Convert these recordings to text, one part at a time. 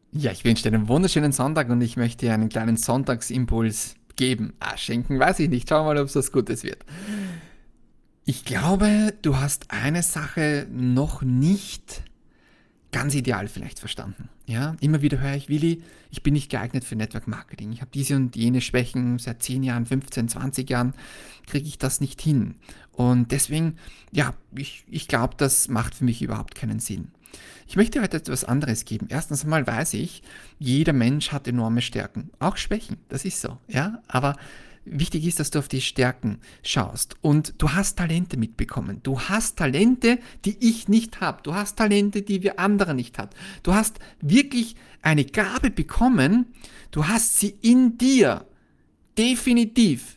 Ja, ich wünsche dir einen wunderschönen Sonntag und ich möchte dir einen kleinen Sonntagsimpuls geben. Schenken weiß ich nicht. Schauen wir mal, ob es was Gutes wird. Ich glaube, du hast eine Sache noch nicht ganz ideal vielleicht verstanden. Ja, immer wieder höre ich, Willi, ich bin nicht geeignet für Network Marketing. Ich habe diese und jene Schwächen seit 10 Jahren, 15, 20 Jahren, kriege ich das nicht hin. Und deswegen, ja, ich glaube, das macht für mich überhaupt keinen Sinn. Ich möchte heute etwas anderes geben. Erstens einmal weiß ich, jeder Mensch hat enorme Stärken, auch Schwächen, das ist so, ja, aber wichtig ist, dass du auf die Stärken schaust. Und du hast Talente mitbekommen. Du hast Talente, die ich nicht habe. Du hast Talente, die wir andere nicht haben. Du hast wirklich eine Gabe bekommen. Du hast sie in dir. Definitiv.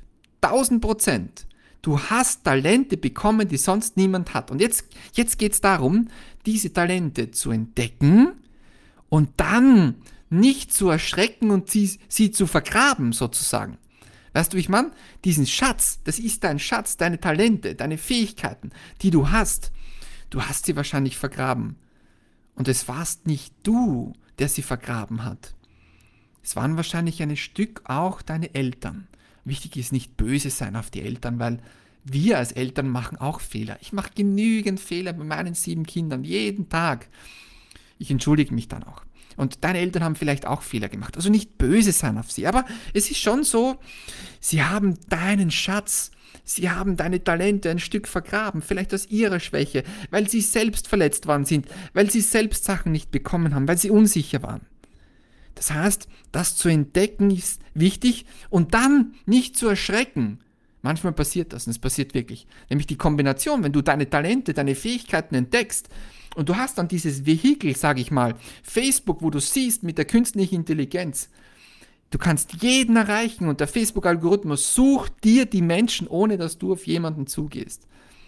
1000%. Du hast Talente bekommen, die sonst niemand hat. Und jetzt geht es darum, diese Talente zu entdecken und dann nicht zu erschrecken und sie zu vergraben, sozusagen. Weißt du, wie ich meine? Diesen Schatz, das ist dein Schatz, deine Talente, deine Fähigkeiten, die du hast. Du hast sie wahrscheinlich vergraben. Und es warst nicht du, der sie vergraben hat. Es waren wahrscheinlich ein Stück auch deine Eltern. Wichtig ist nicht böse sein auf die Eltern, weil wir als Eltern machen auch Fehler. Ich mache genügend Fehler bei meinen 7 Kindern, jeden Tag. Ich entschuldige mich dann auch. Und deine Eltern haben vielleicht auch Fehler gemacht. Also nicht böse sein auf sie. Aber es ist schon so, sie haben deinen Schatz, sie haben deine Talente ein Stück vergraben. Vielleicht aus ihrer Schwäche, weil sie selbst verletzt worden sind, weil sie selbst Sachen nicht bekommen haben, weil sie unsicher waren. Das heißt, das zu entdecken ist wichtig und dann nicht zu erschrecken. Manchmal passiert das und es passiert wirklich. Nämlich die Kombination, wenn du deine Talente, deine Fähigkeiten entdeckst und du hast dann dieses Vehikel, sage ich mal, Facebook, wo du siehst mit der künstlichen Intelligenz, du kannst jeden erreichen und der Facebook-Algorithmus sucht dir die Menschen, ohne dass du auf jemanden zugehst.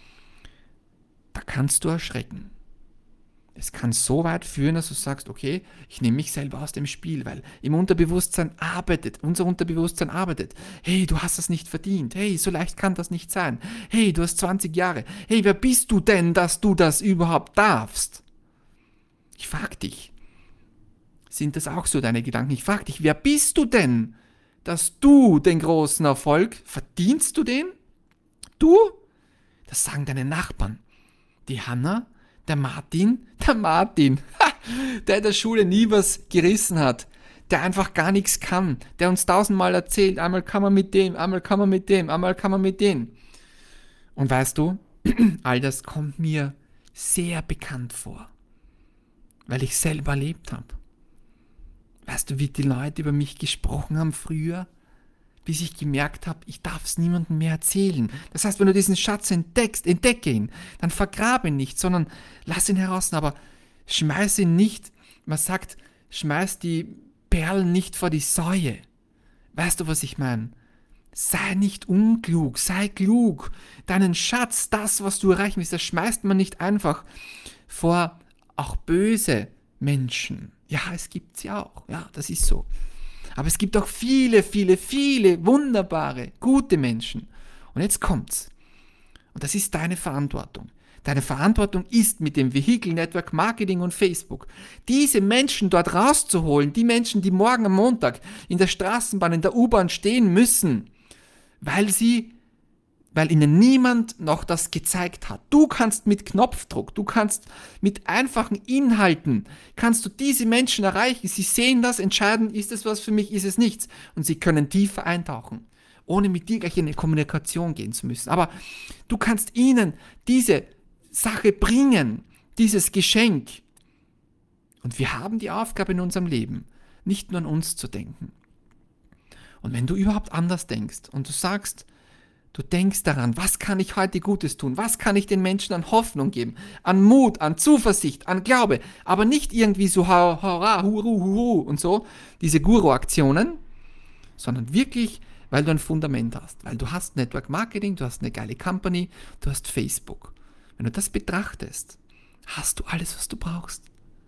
Da kannst du erschrecken. Es kann so weit führen, dass du sagst, okay, ich nehme mich selber aus dem Spiel, weil unser Unterbewusstsein arbeitet. Hey, du hast das nicht verdient. Hey, so leicht kann das nicht sein. Hey, du hast 20 Jahre. Hey, wer bist du denn, dass du das überhaupt darfst? Ich frag dich, sind das auch so deine Gedanken? Ich frag dich, wer bist du denn, dass du den großen Erfolg, verdienst du den? Du? Das sagen deine Nachbarn. Die Hanna, der Martin, der in der Schule nie was gerissen hat, der einfach gar nichts kann, der uns 1000-mal erzählt, einmal kann man mit dem, einmal kann man mit dem, einmal kann man mit dem. Und weißt du, all das kommt mir sehr bekannt vor, weil ich selber erlebt habe. Weißt du, wie die Leute über mich gesprochen haben früher? Bis ich gemerkt habe, ich darf es niemandem mehr erzählen. Das heißt, wenn du diesen Schatz entdecke ihn, dann vergrabe ihn nicht, sondern lass ihn heraus, aber schmeiß ihn nicht, man sagt, schmeiß die Perlen nicht vor die Säue. Weißt du, was ich meine? Sei nicht unklug, sei klug. Deinen Schatz, das, was du erreichen willst, das schmeißt man nicht einfach vor auch böse Menschen. Ja, es gibt sie auch. Ja, das ist so. Aber es gibt auch viele, viele, viele wunderbare, gute Menschen. Und jetzt kommt's. Und das ist deine Verantwortung. Deine Verantwortung ist mit dem Vehicle Network Marketing und Facebook, diese Menschen dort rauszuholen, die Menschen, die morgen am Montag in der Straßenbahn, in der U-Bahn stehen müssen, weil sie weil ihnen niemand noch das gezeigt hat. Du kannst mit Knopfdruck, du kannst mit einfachen Inhalten, kannst du diese Menschen erreichen. Sie sehen das, entscheiden, ist es was für mich, ist es nichts. Und sie können tiefer eintauchen, ohne mit dir gleich in eine Kommunikation gehen zu müssen. Aber du kannst ihnen diese Sache bringen, dieses Geschenk. Und wir haben die Aufgabe in unserem Leben, nicht nur an uns zu denken. Und wenn du überhaupt anders denkst und du sagst, du denkst daran, was kann ich heute Gutes tun? Was kann ich den Menschen an Hoffnung geben? An Mut, an Zuversicht, an Glaube. Aber nicht irgendwie so hurra, huru, huru und so, diese Guru-Aktionen, sondern wirklich, weil du ein Fundament hast. Weil du hast Network Marketing, du hast eine geile Company, du hast Facebook. Wenn du das betrachtest, hast du alles, was du brauchst.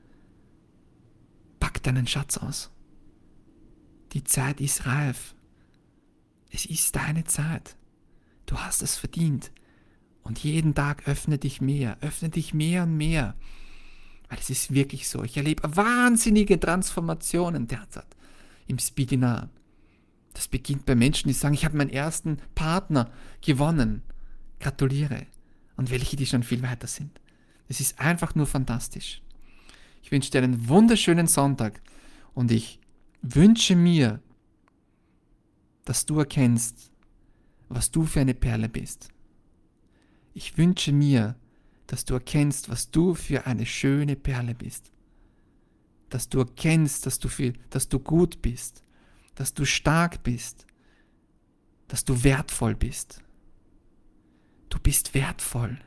Pack deinen Schatz aus. Die Zeit ist reif. Es ist deine Zeit. Du hast es verdient. Und jeden Tag öffne dich mehr und mehr. Weil es ist wirklich so. Ich erlebe wahnsinnige Transformationen derzeit im Speedinar. Das beginnt bei Menschen, die sagen, ich habe meinen ersten Partner gewonnen. Gratuliere. Und welche, die schon viel weiter sind. Es ist einfach nur fantastisch. Ich wünsche dir einen wunderschönen Sonntag und ich wünsche mir, dass du erkennst, was du für eine Perle bist. Ich wünsche mir, dass du erkennst, was du für eine schöne Perle bist. Dass du erkennst, dass du gut bist, dass du stark bist, dass du wertvoll bist. Du bist wertvoll.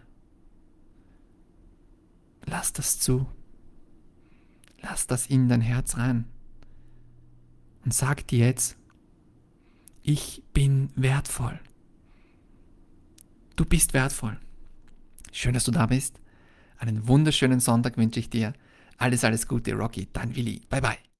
Lass das zu. Lass das in dein Herz rein. Und sag dir jetzt, ich bin wertvoll. Du bist wertvoll. Schön, dass du da bist. Einen wunderschönen Sonntag wünsche ich dir. Alles, alles Gute, Rocky, dein Willi. Bye, bye.